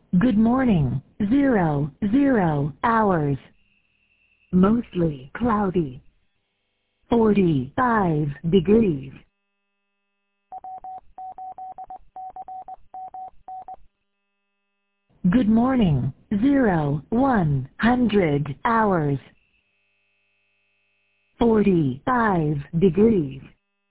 Good morning. 00 hours. Mostly cloudy. 45 degrees. Good morning. 100 hours. 45 degrees.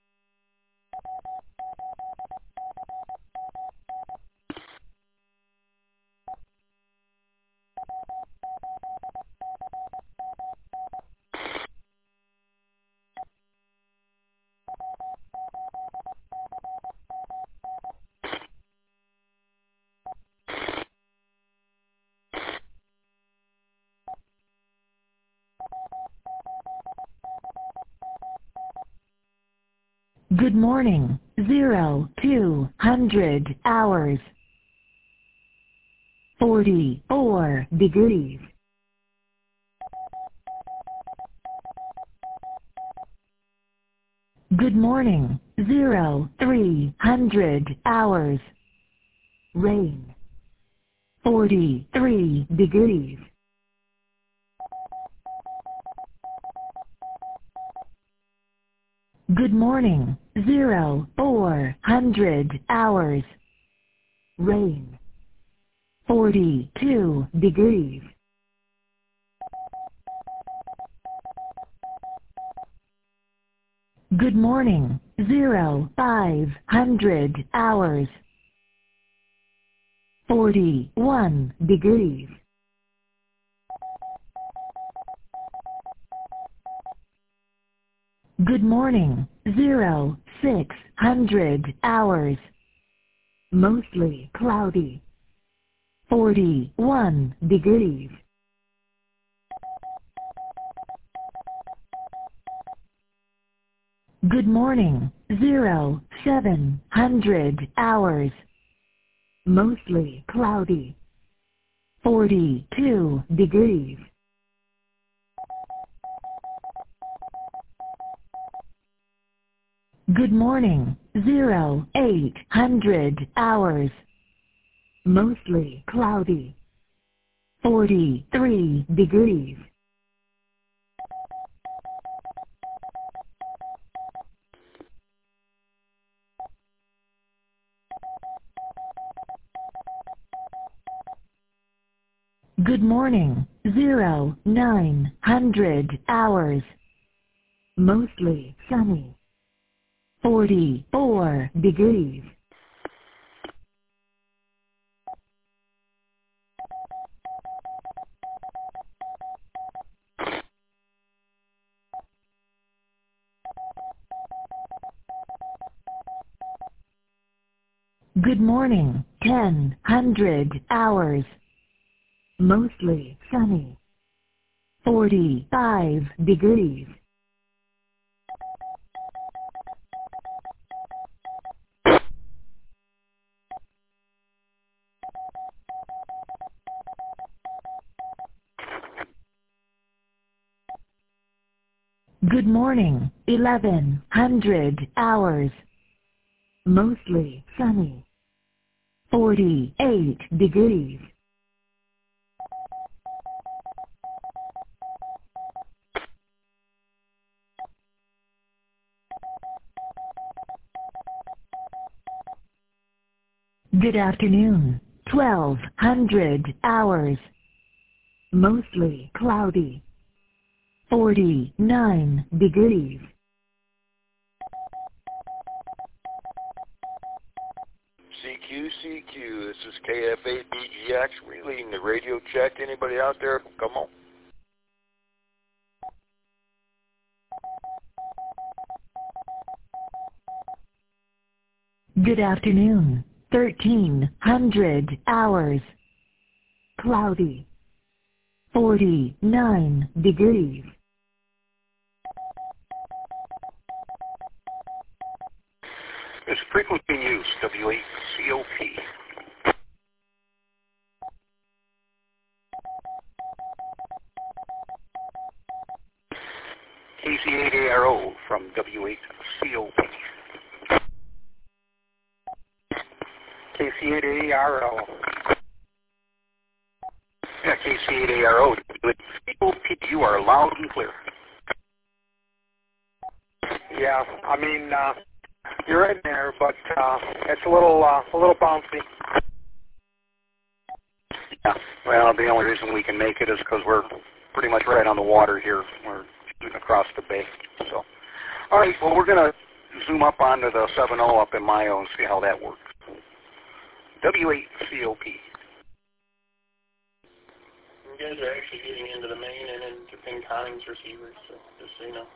Good morning. 200 hours. 44 degrees. Good morning. 300 hours. Rain. 43 degrees. Good morning. 400 hours. Rain. 42 degrees. Good morning. 500 hours. 41 degrees. Good morning. 600 hours. Mostly cloudy. 41 degrees. Good morning. 700 hours. Mostly cloudy. 42 degrees. Good morning. 800 hours. Mostly cloudy. 43 degrees. Good morning. 900 hours. Mostly sunny. 44 degrees. Good morning. 100 hours. Mostly sunny. 45 degrees. Good morning. 1100 hours. Mostly sunny. 48 degrees. Good afternoon. 1200 hours. Mostly cloudy. 49 degrees. CQ, this is KFABEX relaying the radio check. Anybody out there? Come on. Good afternoon. 1300 hours. Cloudy. 49 degrees. It's frequently used, W8COP. KC8ARO from W8COP. KC8ARO. Yeah, KC8ARO. You are loud and clear. Yeah, I mean, you're in there, but it's a little bouncy. Yeah, well, the only reason we can make it is because we're pretty much right on the water here. We're shooting across the bay. So, all right, well, we're going to zoom up onto the 7.0 up in Mayo and see how that works. W8COP. You guys are actually getting into the main and into Pinconning's receivers, so just so you know.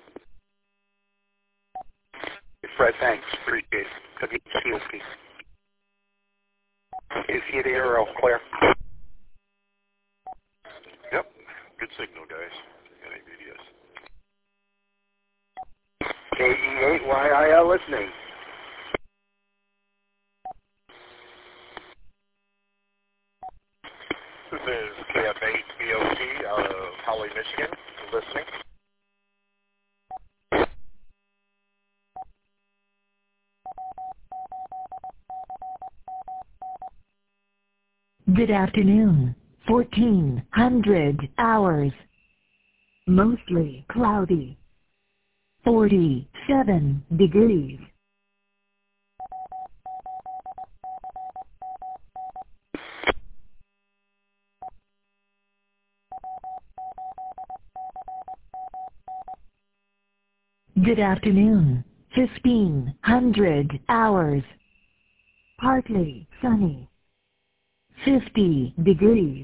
Fred, thanks. Appreciate it. W8COP. KC8ARO, clear. Yep. Good signal, guys. NABDS. KE8YIL listening. This is KF8BOT out of Holly, Michigan, listening. Good afternoon. 1400 hours. Mostly cloudy. 47 degrees. Good afternoon. 1500 hours. Partly sunny. 50 degrees.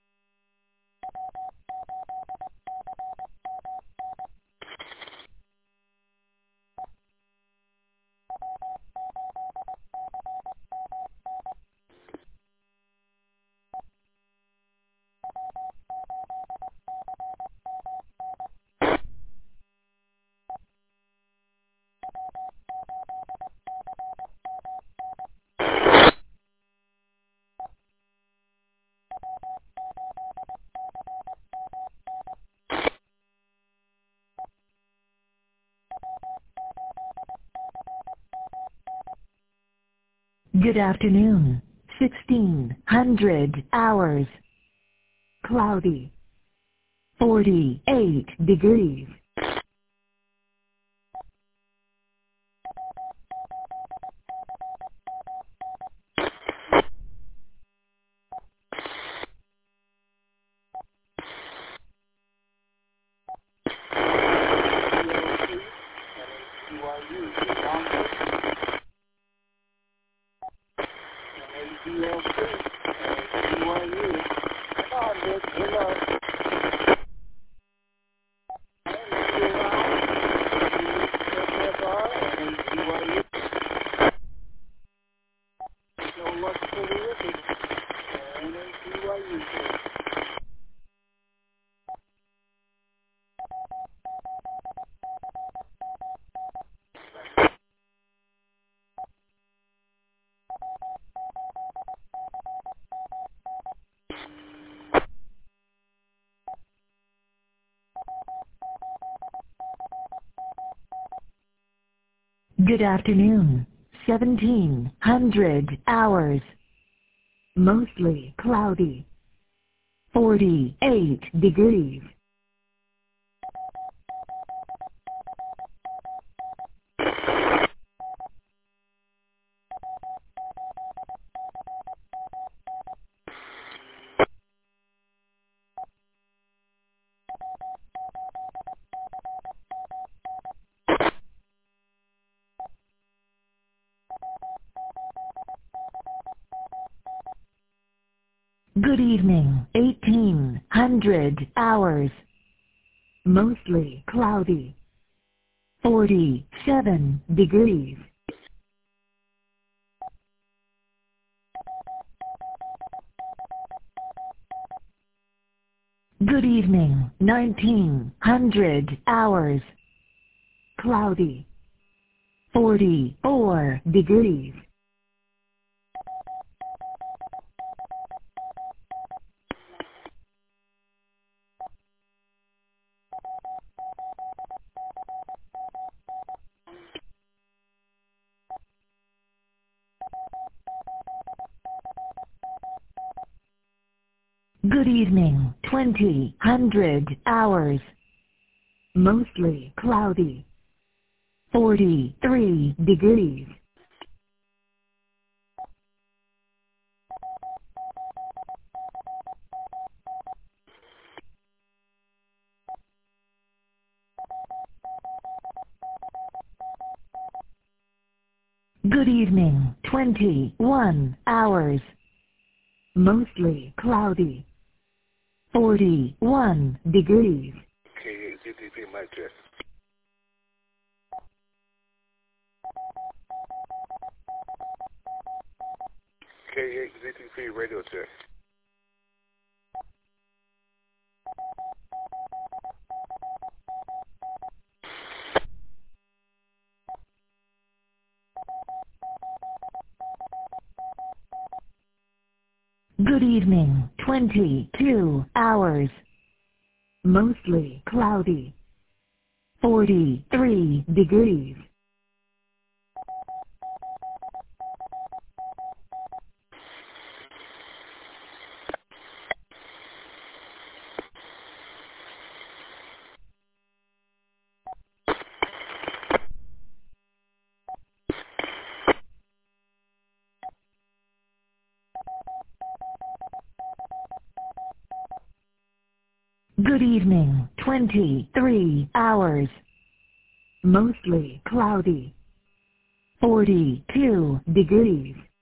Good afternoon. 1600 hours. Cloudy. 48 degrees. Good afternoon. 1700 hours. Mostly cloudy. 48 degrees. Good evening. 1800 hours. Mostly cloudy. 47 degrees. Good evening. 1900 hours. Cloudy. 44 degrees. Good evening, 2000 hours. Mostly cloudy. 43 degrees. Good evening, 21 hours. Mostly cloudy. 41 degrees. K8ZTP, mic check. K8ZTP, radio check. Good evening, 22 hours. Mostly cloudy. 43 degrees. Good evening, 23 hours. Mostly cloudy. 42 degrees.